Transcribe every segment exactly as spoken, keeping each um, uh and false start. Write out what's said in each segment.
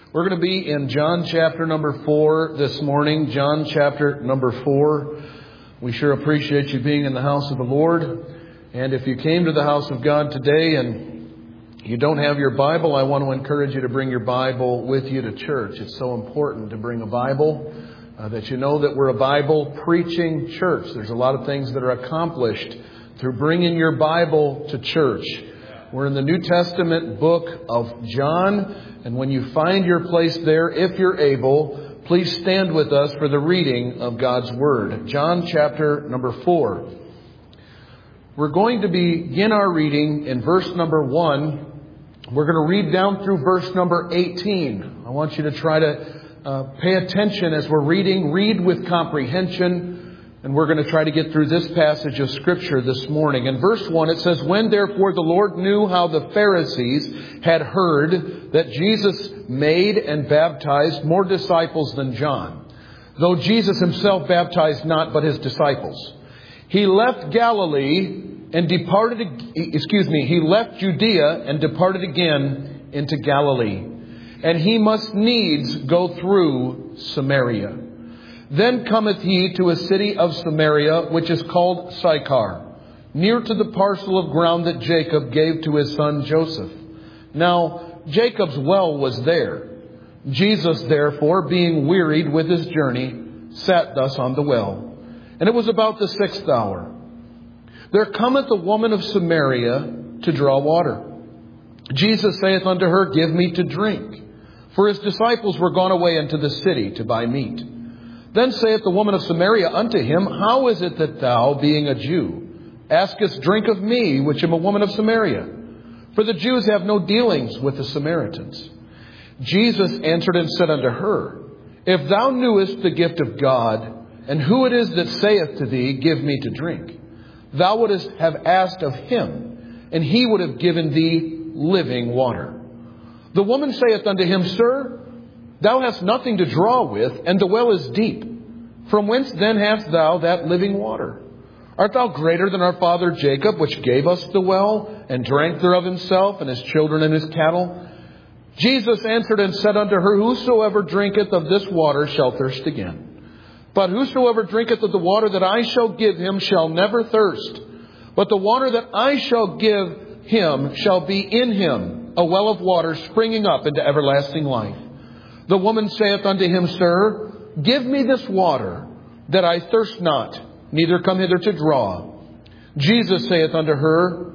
We're going to be in John chapter number four this morning. John chapter number four. We sure appreciate you being in the house of the Lord. And if you came to the house of God today and you don't have your Bible, I want to encourage you to bring your Bible with you to church. It's so important to bring a Bible, uh, that you know that we're a Bible preaching church. There's a lot of things that are accomplished through bringing your Bible to church. We're in the New Testament book of John. And when you find your place there, if you're able, please stand with us for the reading of God's Word. John chapter number four. We're going to begin our reading in verse number one. We're going to read down through verse number eighteen. I want you to try to uh, pay attention as we're reading. Read with comprehension. And we're going to try to get through this passage of Scripture this morning. In verse one it says, "When therefore the Lord knew how the Pharisees had heard that Jesus made and baptized more disciples than John, though Jesus himself baptized not but his disciples, he left Galilee and departed, excuse me, he left Judea and departed again into Galilee. And he must needs go through Samaria. Then cometh he to a city of Samaria, which is called Sychar, near to the parcel of ground that Jacob gave to his son Joseph. Now Jacob's well was there. Jesus, therefore, being wearied with his journey, sat thus on the well. And it was about the sixth hour. There cometh a woman of Samaria to draw water. Jesus saith unto her, Give me to drink. For his disciples were gone away into the city to buy meat. Then saith the woman of Samaria unto him, How is it that thou, being a Jew, askest drink of me, which am a woman of Samaria? For the Jews have no dealings with the Samaritans. Jesus answered and said unto her, If thou knewest the gift of God, and who it is that saith to thee, Give me to drink, thou wouldest have asked of him, and he would have given thee living water. The woman saith unto him, Sir, thou hast nothing to draw with, and the well is deep. From whence then hast thou that living water? Art thou greater than our father Jacob, which gave us the well, and drank thereof himself, and his children, and his cattle? Jesus answered and said unto her, Whosoever drinketh of this water shall thirst again. But whosoever drinketh of the water that I shall give him shall never thirst. But the water that I shall give him shall be in him a well of water springing up into everlasting life. The woman saith unto him, Sir, give me this water, that I thirst not, neither come hither to draw. Jesus saith unto her,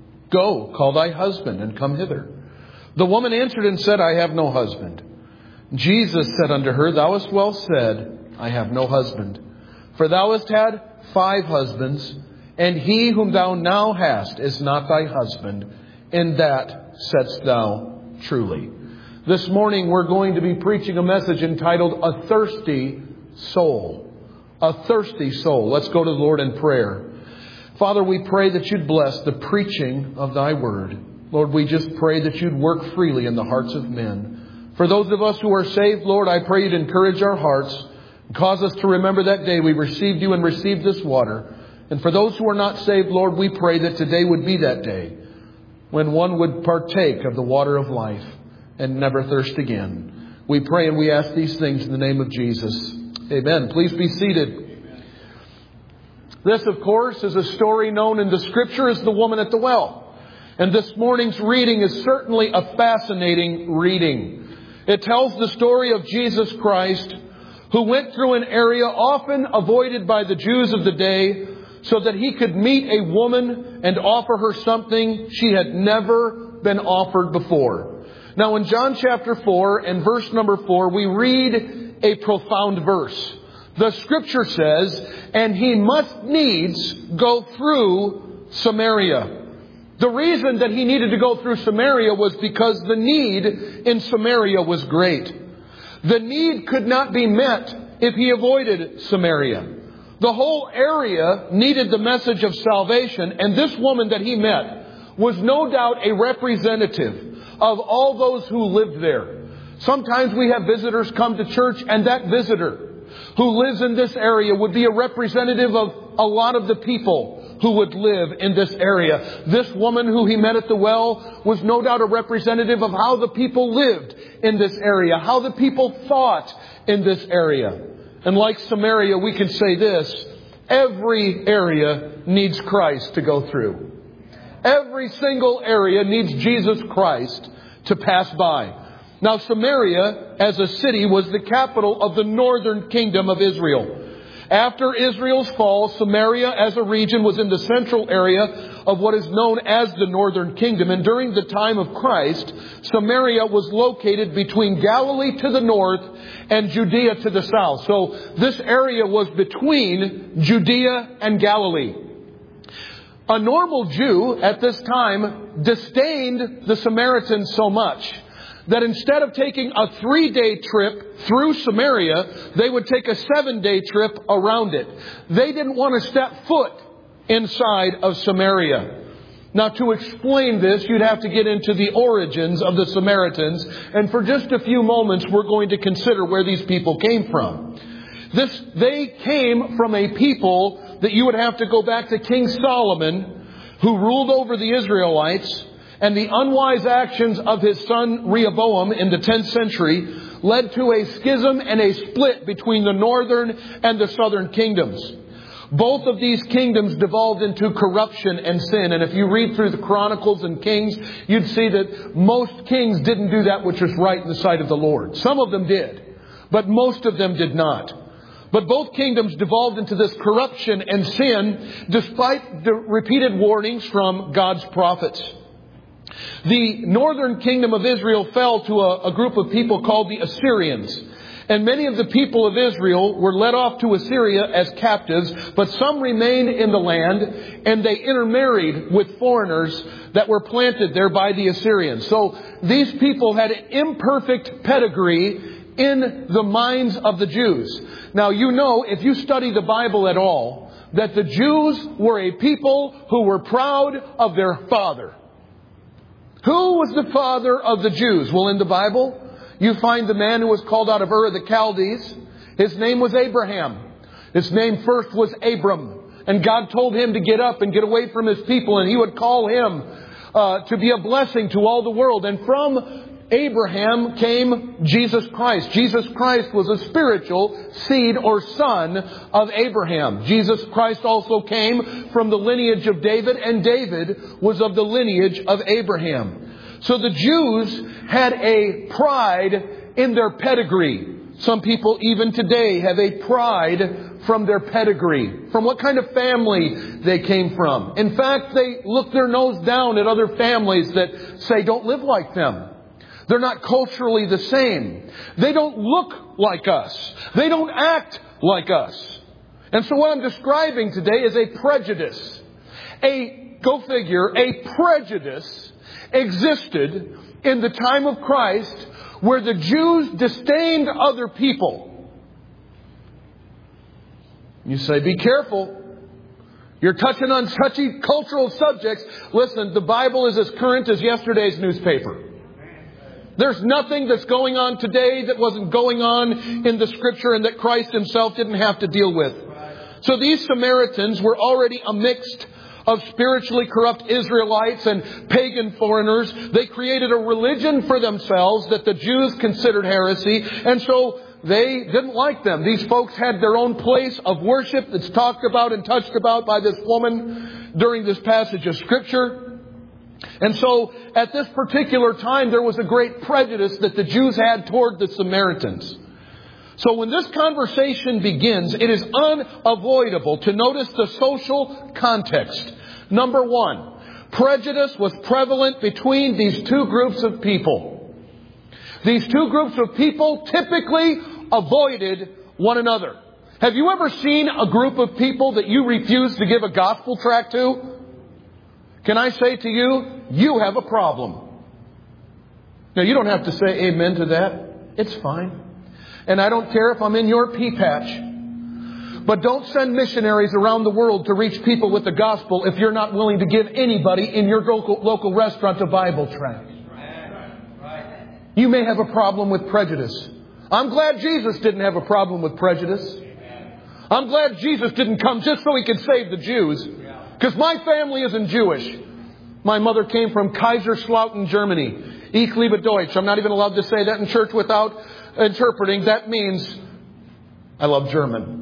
Go, call thy husband, and come hither. The woman answered and said, I have no husband. Jesus said unto her, Thou hast well said, I have no husband. For thou hast had five husbands, and he whom thou now hast is not thy husband. In that saidst thou truly. This morning we're going to be preaching a message entitled A Thirsty Soul. A Thirsty Soul. Let's go to the Lord in prayer. Father, we pray that you'd bless the preaching of thy word. Lord, we just pray that you'd work freely in the hearts of men. For those of us who are saved, Lord, I pray you'd encourage our hearts and cause us to remember that day we received you and received this water. And for those who are not saved, Lord, we pray that today would be that day when one would partake of the water of life and never thirst again. We pray and we ask these things in the name of Jesus. Amen. Please be seated. Amen. This, of course, is a story known in the Scripture as the woman at the well. And this morning's reading is certainly a fascinating reading. It tells the story of Jesus Christ, who went through an area often avoided by the Jews of the day, so that he could meet a woman and offer her something she had never been offered before. Now in John chapter four and verse number four, we read a profound verse. The Scripture says, And he must needs go through Samaria. The reason that he needed to go through Samaria was because the need in Samaria was great. The need could not be met if he avoided Samaria. The whole area needed the message of salvation, and this woman that he met was no doubt a representative of all those who lived there. Sometimes we have visitors come to church, and that visitor who lives in this area would be a representative of a lot of the people who would live in this area. This woman who he met at the well was no doubt a representative of how the people lived in this area, how the people thought in this area. And like Samaria, we can say this: every area needs Christ to go through. Every single area needs Jesus Christ to pass by. Now, Samaria, as a city, was the capital of the northern kingdom of Israel. After Israel's fall, Samaria as a region was in the central area of what is known as the northern kingdom. And during the time of Christ, Samaria was located between Galilee to the north and Judea to the south. So this area was between Judea and Galilee. A normal Jew at this time disdained the Samaritans so much that instead of taking a three-day trip through Samaria, they would take a seven-day trip around it. They didn't want to step foot inside of Samaria. Now, to explain this, you'd have to get into the origins of the Samaritans. And for just a few moments, we're going to consider where these people came from. This, they came from a people that you would have to go back to King Solomon, who ruled over the Israelites. And the unwise actions of his son Rehoboam in the tenth century led to a schism and a split between the northern and the southern kingdoms. Both of these kingdoms devolved into corruption and sin. And if you read through the Chronicles and Kings, you'd see that most kings didn't do that which was right in the sight of the Lord. Some of them did, but most of them did not. But both kingdoms devolved into this corruption and sin despite the repeated warnings from God's prophets. The northern kingdom of Israel fell to a, a group of people called the Assyrians. And many of the people of Israel were led off to Assyria as captives, but some remained in the land, and they intermarried with foreigners that were planted there by the Assyrians. So these people had an imperfect pedigree in the minds of the Jews. Now, you know, if you study the Bible at all, that the Jews were a people who were proud of their father. Who was the father of the Jews? Well, in the Bible, you find the man who was called out of Ur of the Chaldees. His name was Abraham. His name first was Abram. And God told him to get up and get away from his people, and he would call him uh, to be a blessing to all the world. And from Abraham came Jesus Christ. Jesus Christ was a spiritual seed or son of Abraham. Jesus Christ also came from the lineage of David, and David was of the lineage of Abraham. So the Jews had a pride in their pedigree. Some people even today have a pride from their pedigree, from what kind of family they came from. In fact, they look their nose down at other families that say don't live like them. They're not culturally the same. They don't look like us. They don't act like us. And so what I'm describing today is a prejudice. A, go figure, a prejudice existed in the time of Christ where the Jews disdained other people. You say, be careful. You're touching on touchy cultural subjects. Listen, the Bible is as current as yesterday's newspaper. There's nothing that's going on today that wasn't going on in the Scripture and that Christ Himself didn't have to deal with. So these Samaritans were already a mixed of spiritually corrupt Israelites and pagan foreigners. They created a religion for themselves that the Jews considered heresy. And so they didn't like them. These folks had their own place of worship that's talked about and touched about by this woman during this passage of Scripture. And so at this particular time, there was a great prejudice that the Jews had toward the Samaritans. So when this conversation begins, it is unavoidable to notice the social context. Number one, prejudice was prevalent between these two groups of people. These two groups of people typically avoided one another. Have you ever seen a group of people that you refuse to give a gospel tract to? Can I say to you, you have a problem. Now, you don't have to say amen to that. It's fine. And I don't care if I'm in your pea patch. But don't send missionaries around the world to reach people with the gospel if you're not willing to give anybody in your local, local restaurant a Bible tract. You may have a problem with prejudice. I'm glad Jesus didn't have a problem with prejudice. I'm glad Jesus didn't come just so He could save the Jews. Because my family isn't Jewish. My mother came from Kaiserslautern, Germany. Ich liebe Deutsch. I'm not even allowed to say that in church without interpreting. That means I love German.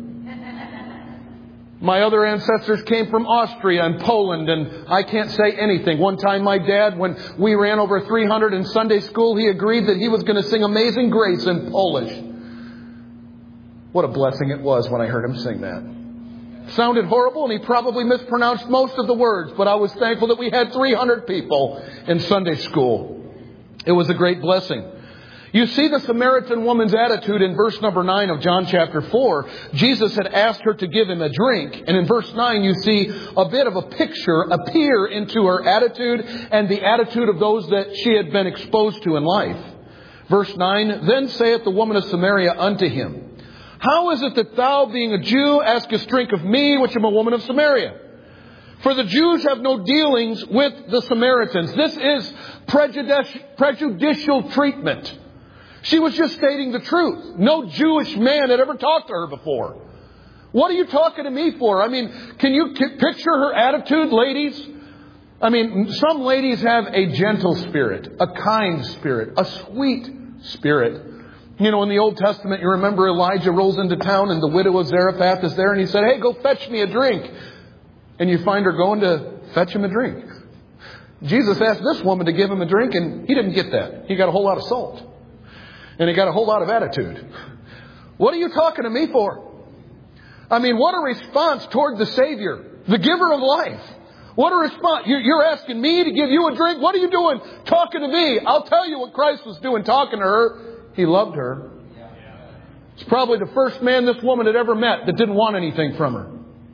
My other ancestors came from Austria and Poland, and I can't say anything. One time my dad, when we ran over three hundred in Sunday school, he agreed that he was going to sing Amazing Grace in Polish. What a blessing it was when I heard him sing that. Sounded horrible, and he probably mispronounced most of the words, but I was thankful that we had three hundred people in Sunday school. It was a great blessing. You see the Samaritan woman's attitude in verse number nine of John chapter four. Jesus had asked her to give him a drink. And in verse nine you see a bit of a picture appear into her attitude and the attitude of those that she had been exposed to in life. Verse nine, then saith the woman of Samaria unto him, how is it that thou, being a Jew, askest drink of me, which am a woman of Samaria? For the Jews have no dealings with the Samaritans. This is prejudicial, prejudicial treatment. She was just stating the truth. No Jewish man had ever talked to her before. What are you talking to me for? I mean, can you picture her attitude, ladies? I mean, some ladies have a gentle spirit, a kind spirit, a sweet spirit. You know, in the Old Testament, you remember Elijah rolls into town and the widow of Zarephath is there and he said, hey, go fetch me a drink. And you find her going to fetch him a drink. Jesus asked this woman to give him a drink and he didn't get that. He got a whole lot of salt. And he got a whole lot of attitude. What are you talking to me for? I mean, what a response toward the Savior, the giver of life. What a response. You're asking me to give you a drink? What are you doing talking to me? I'll tell you what Christ was doing talking to her. He loved her. It's probably the first man this woman had ever met that didn't want anything from her.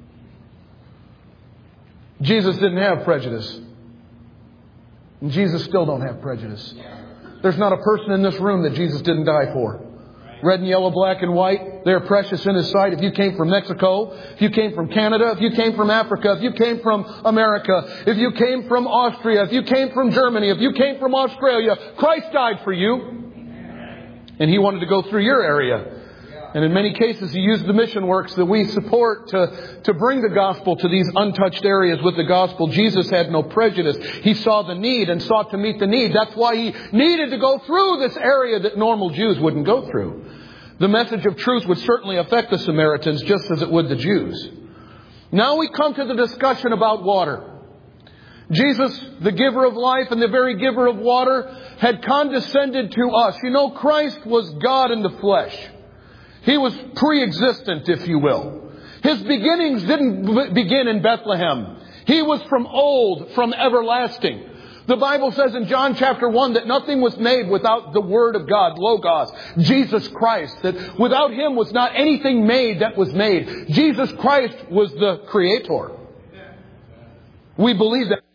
Jesus didn't have prejudice. And Jesus still don't have prejudice. There's not a person in this room that Jesus didn't die for. Red and yellow, black and white, they're precious in His sight. If you came from Mexico, if you came from Canada, if you came from Africa, if you came from America, if you came from Austria, if you came from Germany, if you came from Australia, Christ died for you. And He wanted to go through your area. And in many cases, He used the mission works that we support to, to bring the gospel to these untouched areas with the gospel. Jesus had no prejudice. He saw the need and sought to meet the need. That's why He needed to go through this area that normal Jews wouldn't go through. The message of truth would certainly affect the Samaritans just as it would the Jews. Now we come to the discussion about water. Jesus, the giver of life and the very giver of water, had condescended to us. You know, Christ was God in the flesh. He was pre-existent, if you will. His beginnings didn't begin in Bethlehem. He was from old, from everlasting. The Bible says in John chapter one that nothing was made without the Word of God, Logos, Jesus Christ. That without Him was not anything made that was made. Jesus Christ was the Creator. We believe that.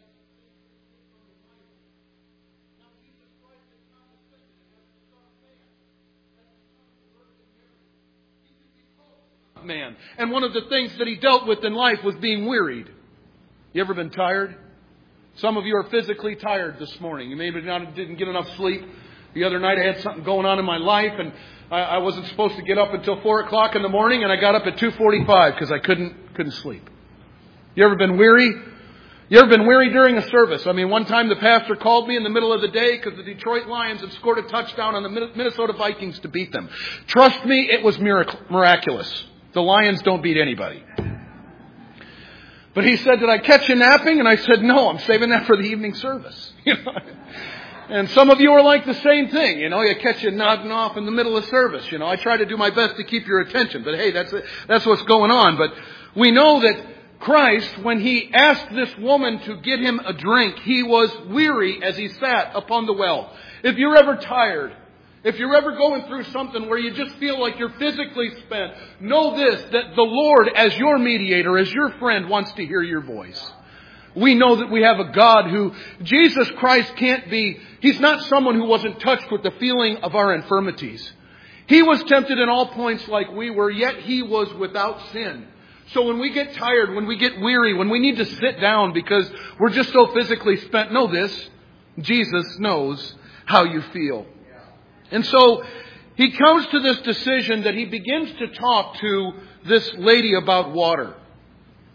Man. And one of the things that He dealt with in life was being wearied. You ever been tired? Some of you are physically tired this morning. You maybe not, didn't get enough sleep. The other night I had something going on in my life and I, I wasn't supposed to get up until four o'clock in the morning and I got up at two forty-five because I couldn't couldn't sleep. You ever been weary? You ever been weary during a service? I mean, one time the pastor called me in the middle of the day because the Detroit Lions had scored a touchdown on the Minnesota Vikings to beat them. Trust me, it was miracle, miraculous. The Lions don't beat anybody. But he said, did I catch you napping? And I said, no, I'm saving that for the evening service. You know? And some of you are like the same thing. You know, you catch you nodding off in the middle of service. You know, I try to do my best to keep your attention. But hey, that's that's what's going on. But we know that Christ, when He asked this woman to get Him a drink, He was weary as He sat upon the well. If you're ever tired, if you're ever going through something where you just feel like you're physically spent, know this, that the Lord, as your mediator, as your friend, wants to hear your voice. We know that we have a God who, Jesus Christ can't be, He's not someone who wasn't touched with the feeling of our infirmities. He was tempted in all points like we were, yet He was without sin. So when we get tired, when we get weary, when we need to sit down because we're just so physically spent, know this, Jesus knows how you feel. And so He comes to this decision that He begins to talk to this lady about water.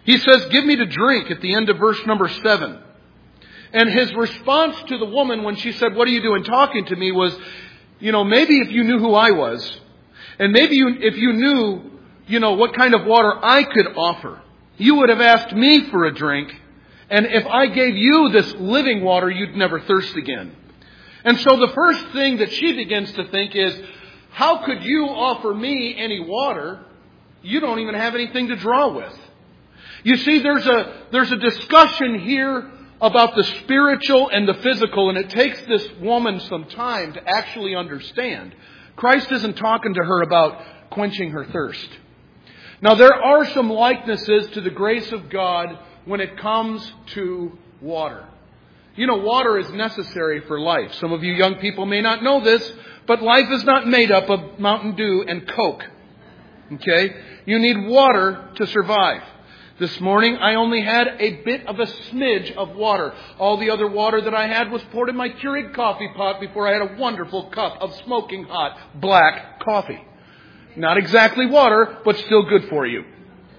He says, give me to drink at the end of verse number seven. And his response to the woman when she said, what are you doing talking to me, was, you know, maybe if you knew who I was, and maybe you, if you knew, you know, what kind of water I could offer, you would have asked me for a drink. And if I gave you this living water, you'd never thirst again. And so the first thing that she begins to think is, how could you offer me any water? You don't even have anything to draw with. You see, there's a, there's a discussion here about the spiritual and the physical, and it takes this woman some time to actually understand. Christ isn't talking to her about quenching her thirst. Now, there are some likenesses to the grace of God when it comes to water. You know, water is necessary for life. Some of you young people may not know this, but life is not made up of Mountain Dew and Coke. Okay? You need water to survive. This morning, I only had a bit of a smidge of water. All the other water that I had was poured in my Keurig coffee pot before I had a wonderful cup of smoking hot black coffee. Not exactly water, but still good for you.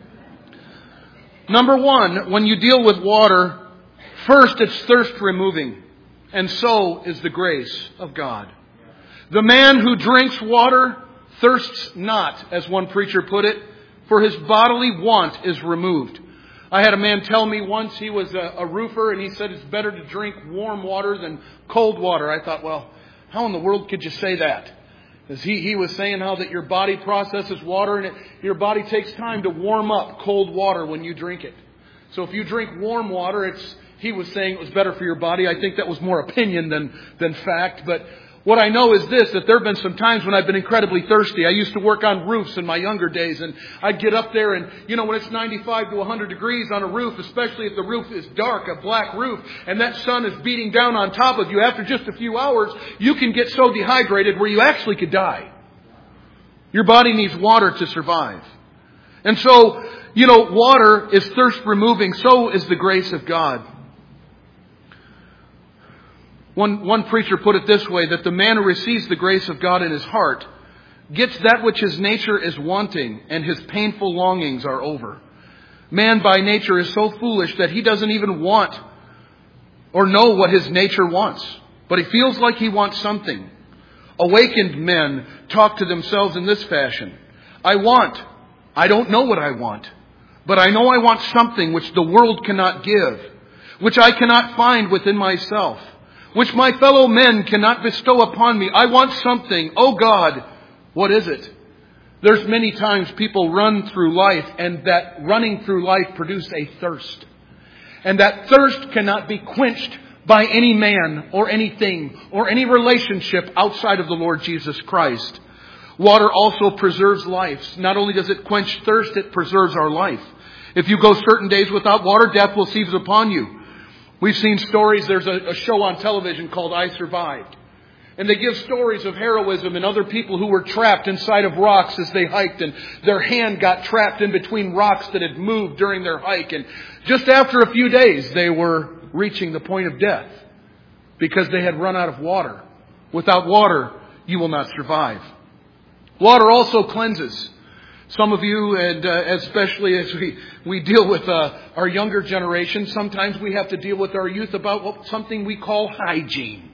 Number one, when you deal with water, first it's thirst removing. And so is the grace of God. The man who drinks water thirsts not, as one preacher put it, for his bodily want is removed. I had a man tell me once, he was a, a roofer, and he said it's better to drink warm water than cold water. I thought, well, how in the world could you say that? Because he, he was saying how that your body processes water, and it, your body takes time to warm up cold water when you drink it. So if you drink warm water, it's he was saying it was better for your body. I think that was more opinion than, than fact, but what I know is this, that there have been some times when I've been incredibly thirsty. I used to work on roofs in my younger days, and I'd get up there and, you know, when it's ninety-five to one hundred degrees on a roof, especially if the roof is dark, a black roof, and that sun is beating down on top of you, after just a few hours, you can get so dehydrated where you actually could die. Your body needs water to survive. And so, you know, water is thirst removing. So is the grace of God. One, one preacher put it this way, that the man who receives the grace of God in his heart gets that which his nature is wanting, and his painful longings are over. Man by nature is so foolish that he doesn't even want or know what his nature wants. But he feels like he wants something. Awakened men talk to themselves in this fashion. I want. I don't know what I want. But I know I want something which the world cannot give, which I cannot find within myself, which my fellow men cannot bestow upon me. I want something. Oh God, what is it? There's many times people run through life, and that running through life produces a thirst. And that thirst cannot be quenched by any man or anything or any relationship outside of the Lord Jesus Christ. Water also preserves life. Not only does it quench thirst, it preserves our life. If you go certain days without water, death will seize upon you. We've seen stories. There's a, a show on television called I Survived. And they give stories of heroism and other people who were trapped inside of rocks as they hiked, and their hand got trapped in between rocks that had moved during their hike. And just after a few days, they were reaching the point of death because they had run out of water. Without water, you will not survive. Water also cleanses. Some of you, and uh, especially as we, we deal with uh, our younger generation, sometimes we have to deal with our youth about what, something we call hygiene.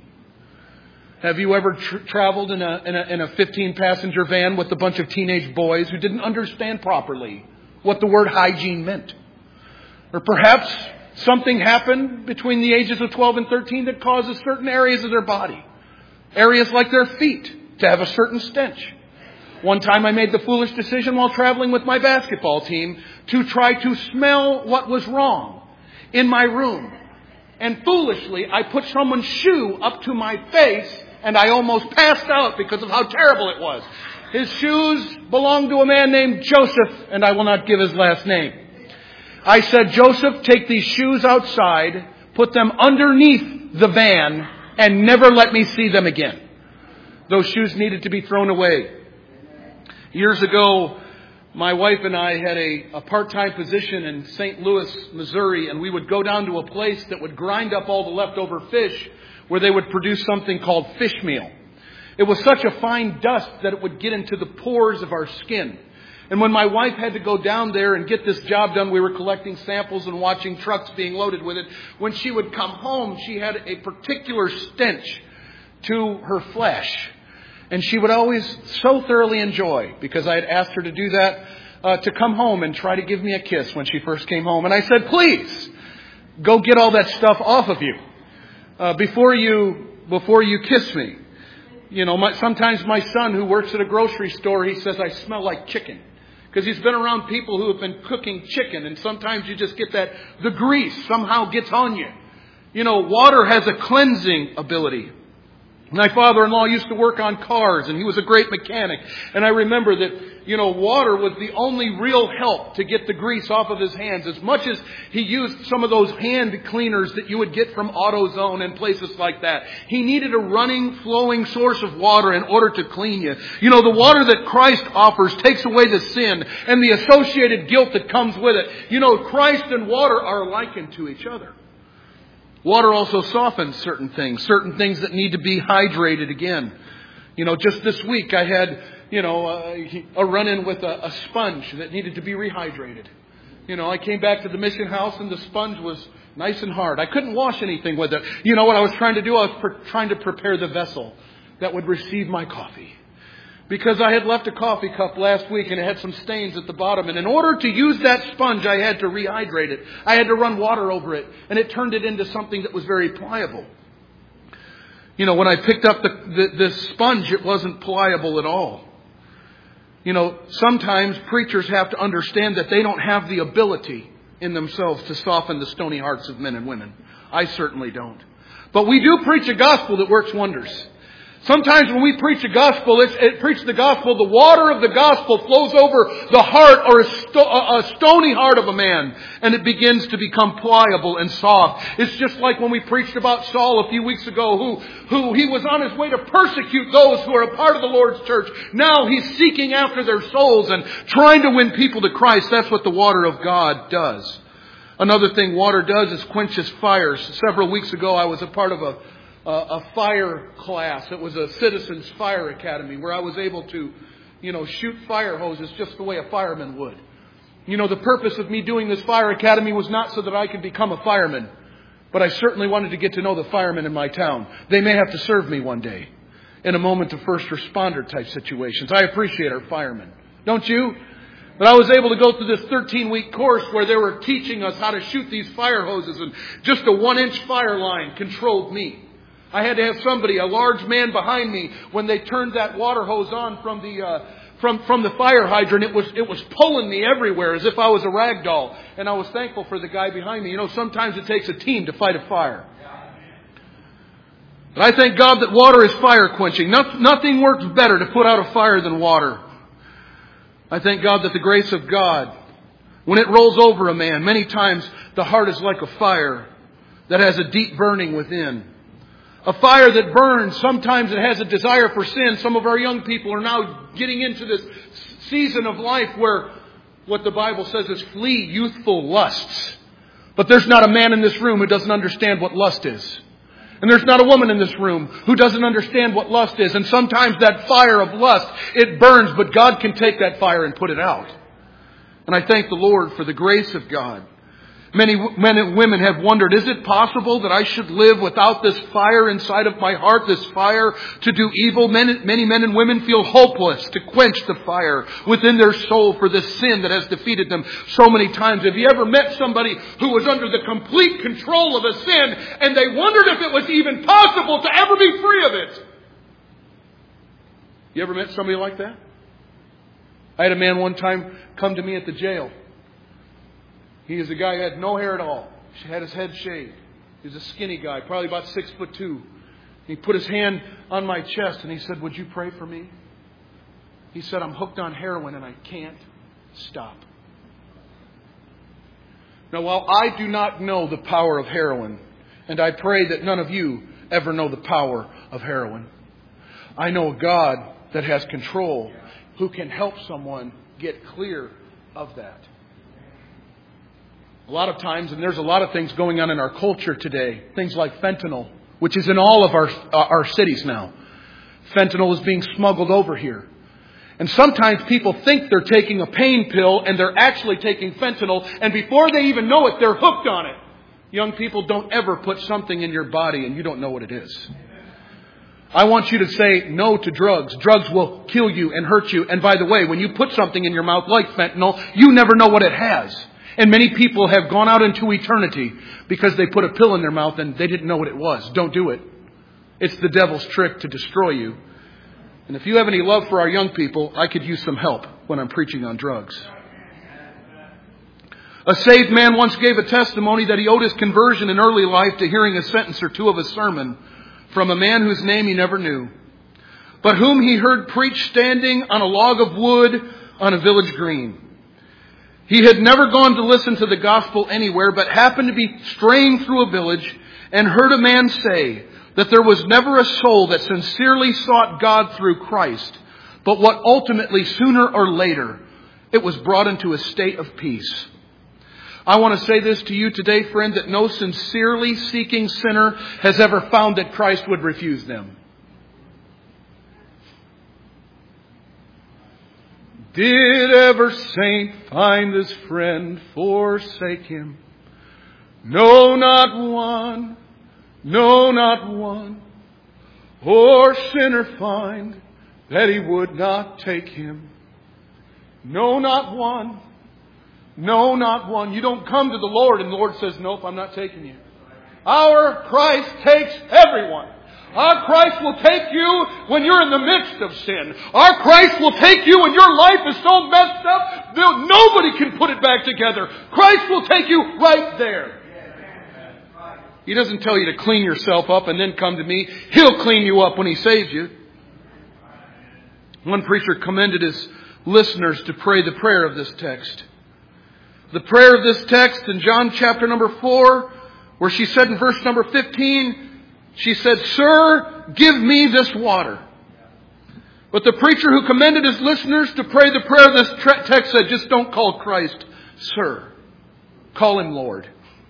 Have you ever tr- traveled in a, in a in a fifteen passenger van with a bunch of teenage boys who didn't understand properly what the word hygiene meant? Or perhaps something happened between the ages of twelve and thirteen that causes certain areas of their body, areas like their feet, to have a certain stench. One time I made the foolish decision while traveling with my basketball team to try to smell what was wrong in my room. And foolishly, I put someone's shoe up to my face, and I almost passed out because of how terrible it was. His shoes belonged to a man named Joseph, and I will not give his last name. I said, Joseph, take these shoes outside, put them underneath the van, and never let me see them again. Those shoes needed to be thrown away. Years ago, my wife and I had a, a part-time position in Saint Louis, Missouri, and we would go down to a place that would grind up all the leftover fish where they would produce something called fish meal. It was such a fine dust that it would get into the pores of our skin. And when my wife had to go down there and get this job done, we were collecting samples and watching trucks being loaded with it. When she would come home, she had a particular stench to her flesh. And she would always so thoroughly enjoy, because I had asked her to do that, uh, to come home and try to give me a kiss when she first came home. And I said, please, go get all that stuff off of you uh, before you before you kiss me. You know, my, sometimes my son, who works at a grocery store, he says I smell like chicken. Because he's been around people who have been cooking chicken. And sometimes you just get that, the grease somehow gets on you. You know, water has a cleansing ability. My father-in-law used to work on cars, and he was a great mechanic. And I remember that, you know, water was the only real help to get the grease off of his hands. As much as he used some of those hand cleaners that you would get from AutoZone and places like that, he needed a running, flowing source of water in order to clean you. You know, the water that Christ offers takes away the sin and the associated guilt that comes with it. You know, Christ and water are likened to each other. Water also softens certain things, certain things that need to be hydrated again. You know, just this week I had, you know, a, a run-in with a, a sponge that needed to be rehydrated. You know, I came back to the mission house and the sponge was nice and hard. I couldn't wash anything with it. You know what I was trying to do? I was pre- trying to prepare the vessel that would receive my coffee. Because I had left a coffee cup last week and it had some stains at the bottom. And in order to use that sponge, I had to rehydrate it. I had to run water over it. And it turned it into something that was very pliable. You know, when I picked up the, the, the sponge, it wasn't pliable at all. You know, sometimes preachers have to understand that they don't have the ability in themselves to soften the stony hearts of men and women. I certainly don't. But we do preach a gospel that works wonders. Sometimes when we preach the gospel, it's, it preach the gospel, the water of the gospel flows over the heart or a, sto- a stony heart of a man, and it begins to become pliable and soft. It's just like when we preached about Saul a few weeks ago, who, who he was on his way to persecute those who are a part of the Lord's church. Now he's seeking after their souls and trying to win people to Christ. That's what the water of God does. Another thing water does is quenches fires. Several weeks ago, I was a part of a Uh, a fire class. It was a citizens fire academy where I was able to, you know, shoot fire hoses just the way a fireman would. You know, the purpose of me doing this fire academy was not so that I could become a fireman, but I certainly wanted to get to know the firemen in my town. They may have to serve me one day in a moment of first responder type situations. I appreciate our firemen. Don't you? But I was able to go through this thirteen-week course where they were teaching us how to shoot these fire hoses, and just a one-inch fire line controlled me. I had to have somebody, a large man behind me, when they turned that water hose on from the uh, from from the fire hydrant. It was it was pulling me everywhere as if I was a rag doll. And I was thankful for the guy behind me. You know, sometimes it takes a team to fight a fire. But I thank God that water is fire quenching. No, nothing works better to put out a fire than water. I thank God that the grace of God, when it rolls over a man, many times the heart is like a fire that has a deep burning within. A fire that burns. Sometimes it has a desire for sin. Some of our young people are now getting into this season of life where what the Bible says is flee youthful lusts. But there's not a man in this room who doesn't understand what lust is. And there's not a woman in this room who doesn't understand what lust is. And sometimes that fire of lust, it burns, but God can take that fire and put it out. And I thank the Lord for the grace of God. Many men and women have wondered, is it possible that I should live without this fire inside of my heart, this fire to do evil? Many, many men and women feel hopeless to quench the fire within their soul for this sin that has defeated them so many times. Have you ever met somebody who was under the complete control of a sin and they wondered if it was even possible to ever be free of it? You ever met somebody like that? I had a man one time come to me at the jail. He is a guy who had no hair at all. He had his head shaved. He was a skinny guy, probably about six foot two. He put his hand on my chest and he said, "Would you pray for me?" He said, "I'm hooked on heroin and I can't stop." Now, while I do not know the power of heroin, and I pray that none of you ever know the power of heroin, I know a God that has control who can help someone get clear of that. A lot of times, and there's a lot of things going on in our culture today, things like fentanyl, which is in all of our, uh, our cities now. Fentanyl is being smuggled over here. And sometimes people think they're taking a pain pill and they're actually taking fentanyl, and before they even know it, they're hooked on it. Young people, don't ever put something in your body and you don't know what it is. I want you to say no to drugs. Drugs will kill you and hurt you. And by the way, when you put something in your mouth like fentanyl, you never know what it has. And many people have gone out into eternity because they put a pill in their mouth and they didn't know what it was. Don't do it. It's the devil's trick to destroy you. And if you have any love for our young people, I could use some help when I'm preaching on drugs. A saved man once gave a testimony that he owed his conversion in early life to hearing a sentence or two of a sermon from a man whose name he never knew, but whom he heard preach standing on a log of wood on a village green. He had never gone to listen to the gospel anywhere, but happened to be straying through a village and heard a man say that there was never a soul that sincerely sought God through Christ, but what ultimately, sooner or later, it was brought into a state of peace. I want to say this to you today, friend, that no sincerely seeking sinner has ever found that Christ would refuse them. Did ever saint find his friend forsake him? No, not one. No, not one. Or sinner find that he would not take him? No, not one. No, not one. You don't come to the Lord and the Lord says, nope, I'm not taking you. Our Christ takes everyone. Our Christ will take you when you're in the midst of sin. Our Christ will take you when your life is so messed up that nobody can put it back together. Christ will take you right there. He doesn't tell you to clean yourself up and then come to me. He'll clean you up when He saves you. One preacher commended his listeners to pray the prayer of this text. The prayer of this text in John chapter number four, where she said in verse number fifteen, she said, "Sir, give me this water." But the preacher who commended his listeners to pray the prayer of this text said, just don't call Christ Sir. Call Him Lord.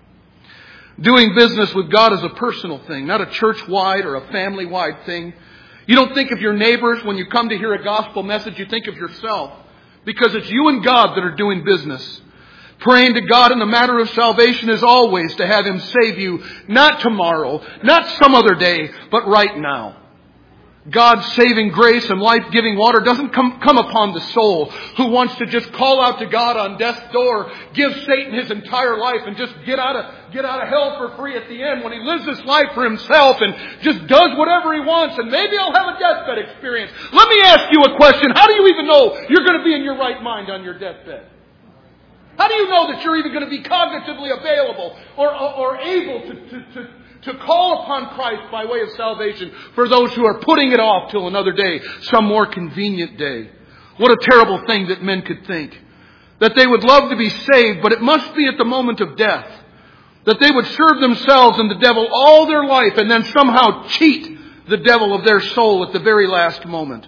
Doing business with God is a personal thing, not a church-wide or a family-wide thing. You don't think of your neighbors when you come to hear a gospel message. You think of yourself. Because it's you and God that are doing business. Praying to God in the matter of salvation is always to have Him save you, not tomorrow, not some other day, but right now. God's saving grace and life-giving water doesn't come, come upon the soul who wants to just call out to God on death's door, give Satan his entire life, and just get out of get out of hell for free at the end when he lives this life for himself and just does whatever he wants, and maybe I'll have a deathbed experience. Let me ask you a question. How do you even know you're going to be in your right mind on your deathbed? How do you know that you're even going to be cognitively available or, or, or able to, to, to, to call upon Christ by way of salvation for those who are putting it off till another day, some more convenient day? What a terrible thing that men could think. That they would love to be saved, but it must be at the moment of death. That they would serve themselves and the devil all their life and then somehow cheat the devil of their soul at the very last moment.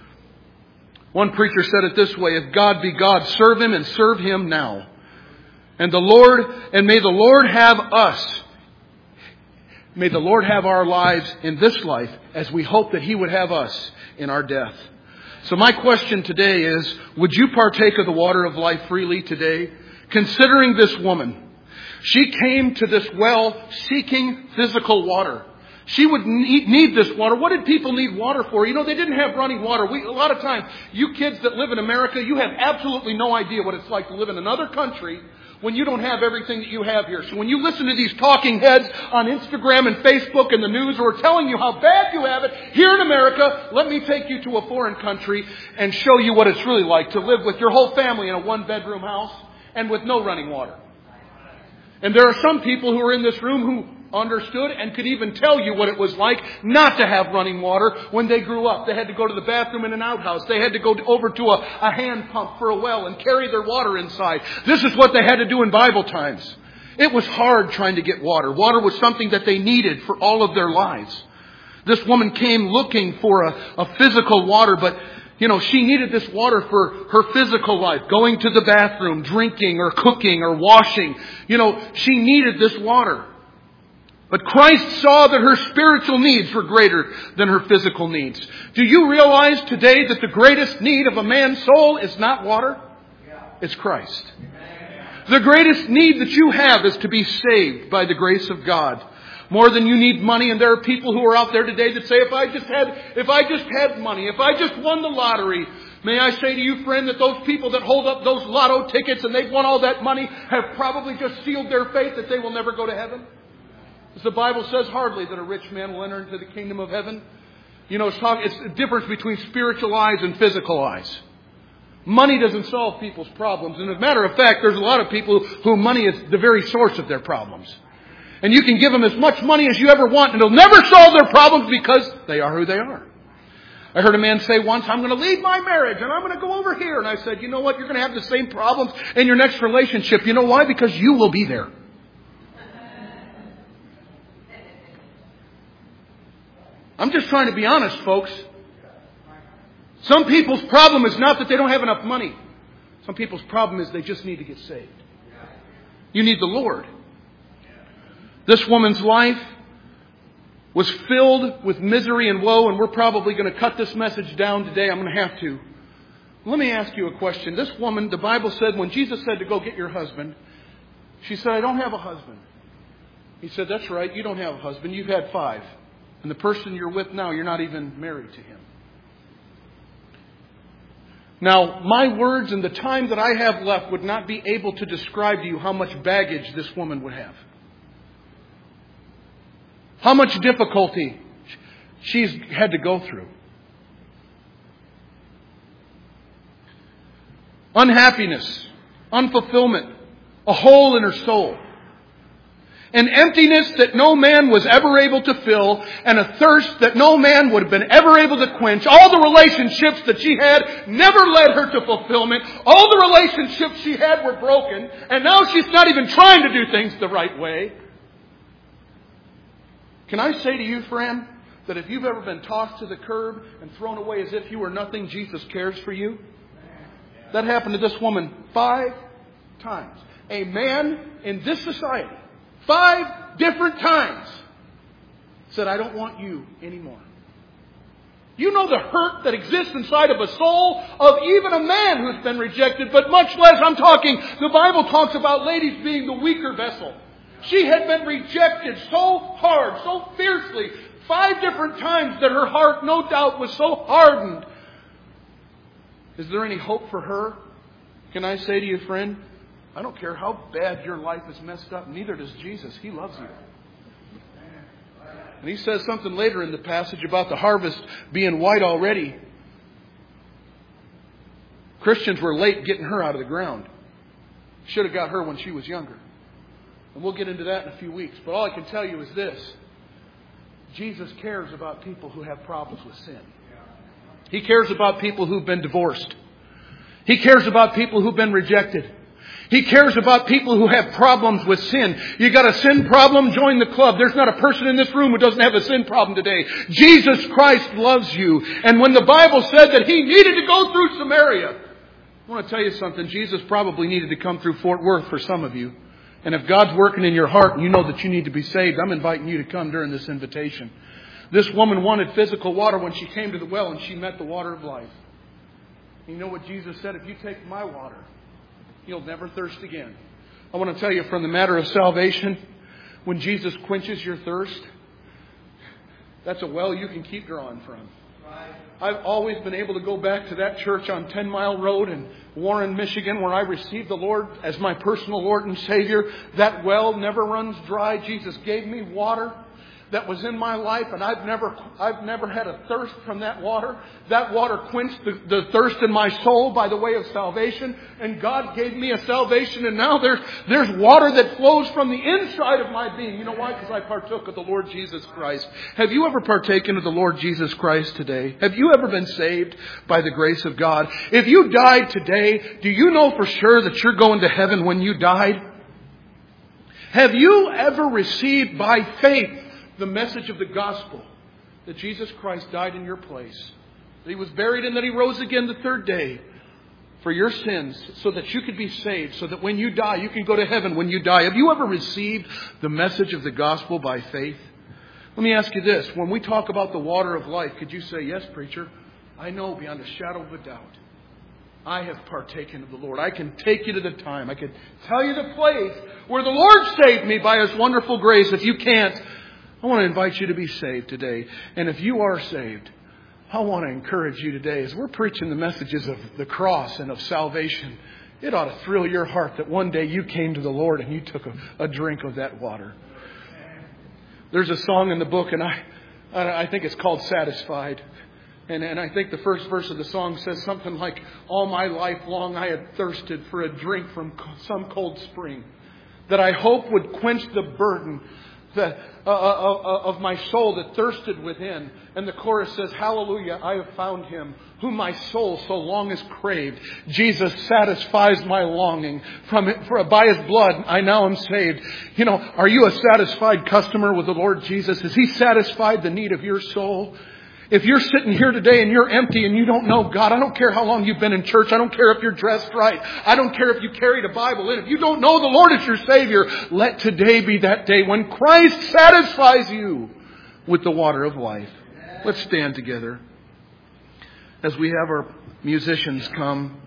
One preacher said it this way: if God be God, serve Him and serve Him now. And the Lord, and may the Lord have us, may the Lord have our lives in this life as we hope that He would have us in our death. So my question today is, would you partake of the water of life freely today? Considering this woman, she came to this well seeking physical water. She would need, need this water. What did people need water for? You know, they didn't have running water. We, a lot of times, you kids that live in America, you have absolutely no idea what it's like to live in another country when you don't have everything that you have here. So when you listen to these talking heads on Instagram and Facebook and the news who are telling you how bad you have it here in America, let me take you to a foreign country and show you what it's really like to live with your whole family in a one-bedroom house and with no running water. And there are some people who are in this room who understood and could even tell you what it was like not to have running water when they grew up. They had to go to the bathroom in an outhouse. They had to go over to a, a hand pump for a well and carry their water inside. This is what they had to do in Bible times. It was hard trying to get water. Water was something that they needed for all of their lives. This woman came looking for a, a physical water, but you know, she needed this water for her physical life, going to the bathroom, drinking or cooking or washing. You know, she needed this water. But Christ saw that her spiritual needs were greater than her physical needs. Do you realize today that the greatest need of a man's soul is not water? It's Christ. The greatest need that you have is to be saved by the grace of God. More than you need money. And there are people who are out there today that say, if I just had, if I just had money, if I just won the lottery. May I say to you, friend, that those people that hold up those lotto tickets and they've won all that money have probably just sealed their faith that they will never go to heaven. As the Bible says, hardly that a rich man will enter into the kingdom of heaven. You know, it's, talk, it's the difference between spiritual eyes and physical eyes. Money doesn't solve people's problems. And as a matter of fact, there's a lot of people who money is the very source of their problems. And you can give them as much money as you ever want, and it'll never solve their problems because they are who they are. I heard a man say once, I'm going to leave my marriage and I'm going to go over here. And I said, you know what? You're going to have the same problems in your next relationship. You know why? Because you will be there. I'm just trying to be honest, folks. Some people's problem is not that they don't have enough money. Some people's problem is they just need to get saved. You need the Lord. This woman's life was filled with misery and woe, and we're probably going to cut this message down today. I'm going to have to. Let me ask you a question. This woman, the Bible said, when Jesus said to go get your husband, she said, I don't have a husband. He said, that's right, you don't have a husband. You've had five. And the person you're with now, you're not even married to him. Now, my words and the time that I have left would not be able to describe to you how much baggage this woman would have. How much difficulty she's had to go through. Unhappiness, unfulfillment, a hole in her soul. An emptiness that no man was ever able to fill, and a thirst that no man would have been ever able to quench. All the relationships that she had never led her to fulfillment. All the relationships she had were broken, and now she's not even trying to do things the right way. Can I say to you, friend, that if you've ever been tossed to the curb and thrown away as if you were nothing, Jesus cares for you? That happened to this woman five times. A man in this society, five different times, said, I don't want you anymore. You know the hurt that exists inside of a soul of even a man who's been rejected, but much less, I'm talking, the Bible talks about ladies being the weaker vessel. She had been rejected so hard, so fiercely, five different times that her heart, no doubt, was so hardened. Is there any hope for her? Can I say to you, friend, I don't care how bad your life is messed up, neither does Jesus. He loves you. And he says something later in the passage about the harvest being white already. Christians were late getting her out of the ground. Should have got her when she was younger. And we'll get into that in a few weeks. But all I can tell you is this. Jesus cares about people who have problems with sin. He cares about people who've been divorced. He cares about people who've been rejected. He cares about people who have problems with sin. You got a sin problem? Join the club. There's not a person in this room who doesn't have a sin problem today. Jesus Christ loves you. And when the Bible said that He needed to go through Samaria, I want to tell you something. Jesus probably needed to come through Fort Worth for some of you. And if God's working in your heart and you know that you need to be saved, I'm inviting you to come during this invitation. This woman wanted physical water when she came to the well and she met the water of life. And you know what Jesus said? If you take my water, you'll never thirst again. I want to tell you from the matter of salvation, when Jesus quenches your thirst, that's a well you can keep drawing from. I've always been able to go back to that church on Ten Mile Road in Warren, Michigan, where I received the Lord as my personal Lord and Savior. That well never runs dry. Jesus gave me water that was in my life, and I've never I've never had a thirst from that water. That water quenched the, the thirst in my soul by the way of salvation, and God gave me a salvation, and now there's there's water that flows from the inside of my being. You know why? Because I partook of the Lord Jesus Christ. Have you ever partaken of the Lord Jesus Christ today? Have you ever been saved by the grace of God? If you died today, do you know for sure that you're going to heaven when you died? Have you ever received by faith the message of the gospel that Jesus Christ died in your place, that He was buried and that He rose again the third day for your sins so that you could be saved, so that when you die, you can go to heaven when you die. Have you ever received the message of the gospel by faith? Let me ask you this. When we talk about the water of life, could you say, yes, preacher, I know beyond a shadow of a doubt, I have partaken of the Lord. I can take you to the time. I can tell you the place where the Lord saved me by His wonderful grace. If you can't, I want to invite you to be saved today. And if you are saved, I want to encourage you today, as we're preaching the messages of the cross and of salvation, it ought to thrill your heart that one day you came to the Lord and you took a, a drink of that water. There's a song in the book, and I, I think it's called Satisfied. And, and I think the first verse of the song says something like, all my life long I had thirsted for a drink from some cold spring that I hope would quench the burden that, uh, uh, of my soul that thirsted within. And the chorus says, hallelujah, I have found Him whom my soul so long has craved. Jesus satisfies my longing. From it, for, by His blood, I now am saved. You know, are you a satisfied customer with the Lord Jesus? Has He satisfied the need of your soul? If you're sitting here today and you're empty and you don't know God, I don't care how long you've been in church. I don't care if you're dressed right. I don't care if you carried a Bible in. If you don't know the Lord as your Savior, let today be that day when Christ satisfies you with the water of life. Let's stand together as we have our musicians come.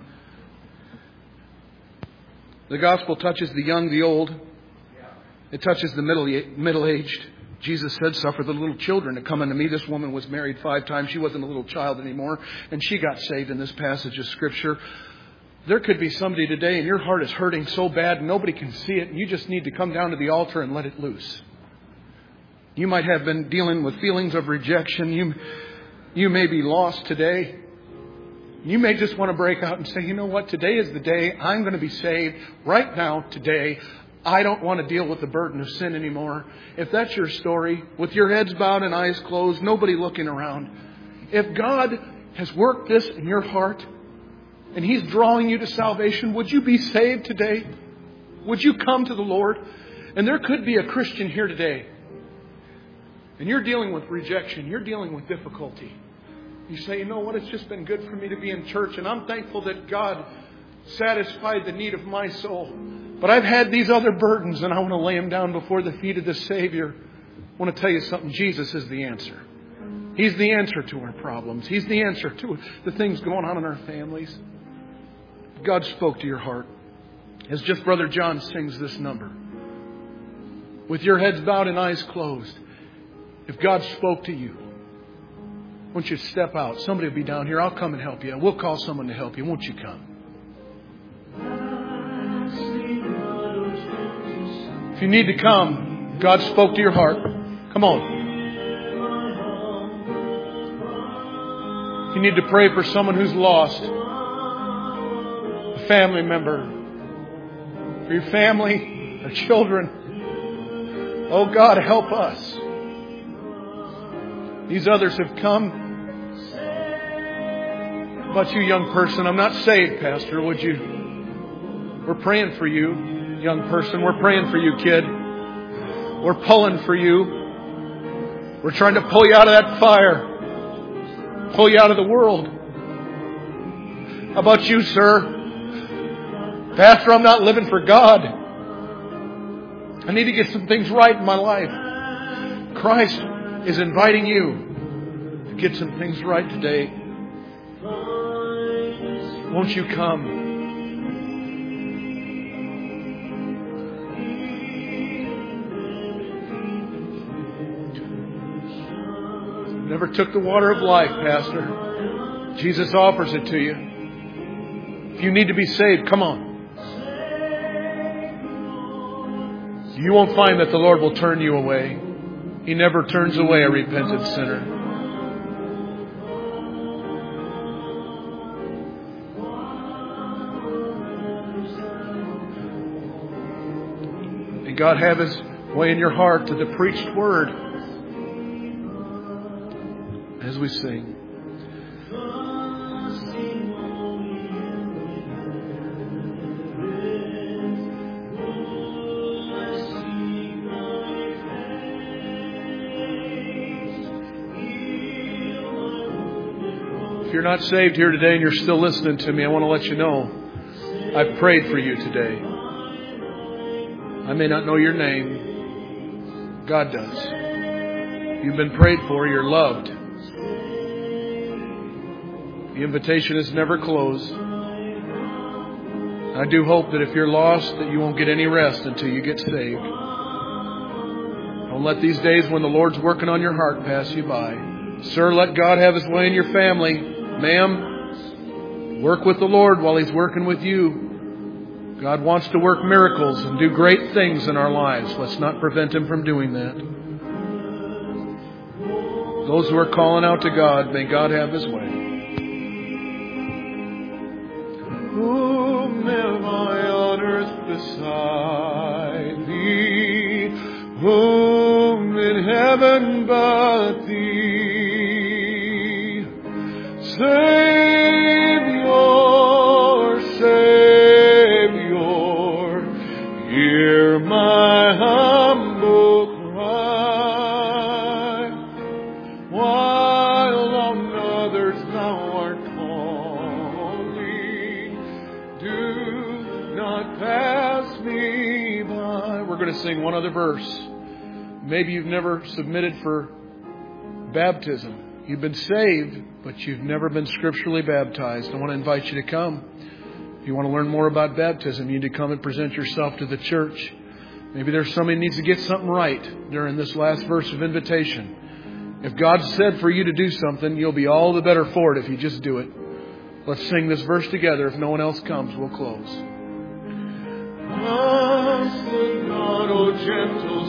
The gospel touches the young, the old. It touches the middle, middle-aged. Jesus said, suffer the little children to come unto me. This woman was married five times. She wasn't a little child anymore. And she got saved in this passage of Scripture. There could be somebody today and your heart is hurting so bad and nobody can see it. And you just need to come down to the altar and let it loose. You might have been dealing with feelings of rejection. You, you may be lost today. You may just want to break out and say, you know what? Today is the day I'm going to be saved. Right now, today, I don't want to deal with the burden of sin anymore. If that's your story, with your heads bowed and eyes closed, nobody looking around. If God has worked this in your heart and He's drawing you to salvation, would you be saved today? Would you come to the Lord? And there could be a Christian here today. And you're dealing with rejection. You're dealing with difficulty. You say, you know what? It's just been good for me to be in church. And I'm thankful that God satisfied the need of my soul. But I've had these other burdens and I want to lay them down before the feet of the Savior. I want to tell you something. Jesus is the answer. He's the answer to our problems. He's the answer to the things going on in our families. God spoke to your heart. As just Brother John sings this number. With your heads bowed and eyes closed. If God spoke to you, won't you step out? Somebody will be down here. I'll come and help you. We'll call someone to help you. Won't you come? If you need to come, God spoke to your heart. Come on. If you need to pray for someone who's lost, a family member, for your family, or children, oh God, help us. These others have come. How about you, young person? I'm not saved, Pastor. Would you? We're praying for you, young person. We're praying for you, kid. We're pulling for you. We're trying to pull you out of that fire. Pull you out of the world. How about you, sir? Pastor, I'm not living for God. I need to get some things right in my life. Christ is inviting you to get some things right today. Won't you come? Never took the water of life, Pastor. Jesus offers it to you. If you need to be saved, come on. You won't find that the Lord will turn you away. He never turns away a repentant sinner. And God have His way in your heart to the preached word as we sing. If you're not saved here today and you're still listening to me, I want to let you know I've prayed for you today. I may not know your name. God does. You've been prayed for. You're loved. The invitation is never closed. I do hope that if you're lost, that you won't get any rest until you get saved. Don't let these days when the Lord's working on your heart pass you by. Sir, let God have His way in your family. Ma'am, work with the Lord while He's working with you. God wants to work miracles and do great things in our lives. Let's not prevent Him from doing that. Those who are calling out to God, may God have His way. Whom am I on earth beside Thee? Whom in heaven but Thee? Savior, Savior, hear my humble cry. While on others Thou art calling, do not pass me by. We're going to sing one other verse. Maybe you've never submitted for baptism. You've been saved, but you've never been scripturally baptized. I want to invite you to come. If you want to learn more about baptism, you need to come and present yourself to the church. Maybe there's somebody who needs to get something right during this last verse of invitation. If God said for you to do something, you'll be all the better for it if you just do it. Let's sing this verse together. If no one else comes, we'll close. Blessed God, O gentle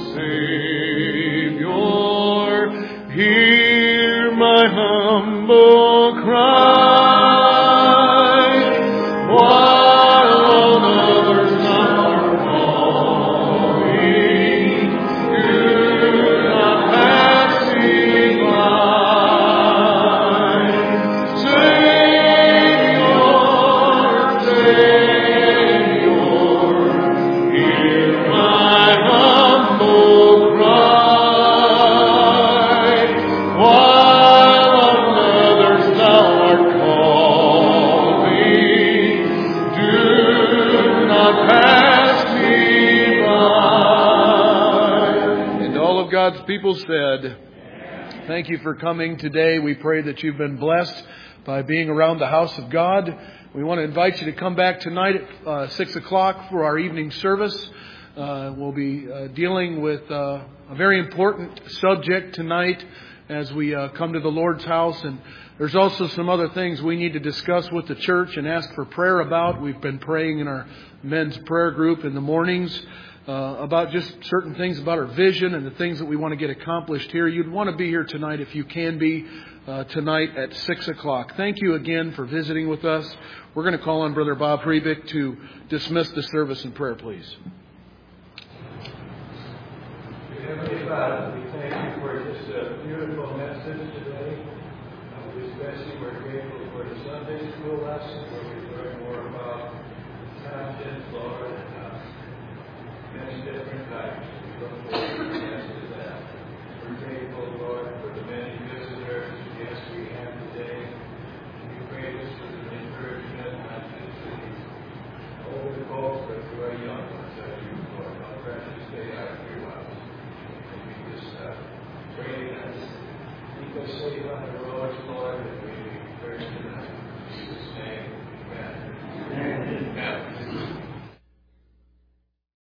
Savior, hear my humble cry. While on others Thou art calling, do not pass me by. Savior, Savior, hear my humble cry. While on others Thou art calling, do not pass me by. And all of God's people said, thank you for coming today. We pray that you've been blessed by being around the house of God. We want to invite you to come back tonight at uh, six o'clock for our evening service. Uh, we'll be uh, dealing with uh, a very important subject tonight as we uh, come to the Lord's house. And there's also some other things we need to discuss with the church and ask for prayer about. We've been praying in our men's prayer group in the mornings uh, about just certain things about our vision and the things that we want to get accomplished here. You'd want to be here tonight if you can be uh, tonight at six o'clock. Thank you again for visiting with us. We're going to call on Brother Bob Prebick to dismiss the service in prayer, please. Heavenly Father, we thank you for this uh, beautiful message today. Uh, we especially were grateful for the Sunday school lesson where we learned more about conscience, Lord, and uh, many different types. We look forward to the rest of that. We're grateful, Lord, for the many visitors and guests we have today. We pray this was an encouragement not just to the older folks, but to our young ones as you, Lord. How precious they are to your lives. Pray that keep us safe on the roads, Lord, and we encourage tonight. In Jesus' name, amen.